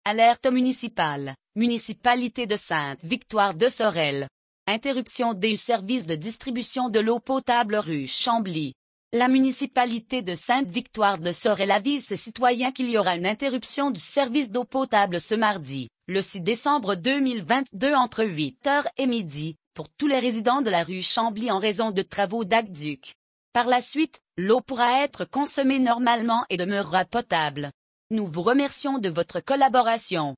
Alerte municipale, municipalité de Sainte-Victoire de Sorel. Interruption des services de distribution de l'eau potable rue Chambly. La municipalité de Sainte-Victoire de Sorel avise ses citoyens qu'il y aura une interruption du service d'eau potable ce mardi, le 6 décembre 2022 entre 8h et midi, pour tous les résidents de la rue Chambly en raison de travaux d'aqueduc. Par la suite, l'eau pourra être consommée normalement et demeurera potable. Nous vous remercions de votre collaboration.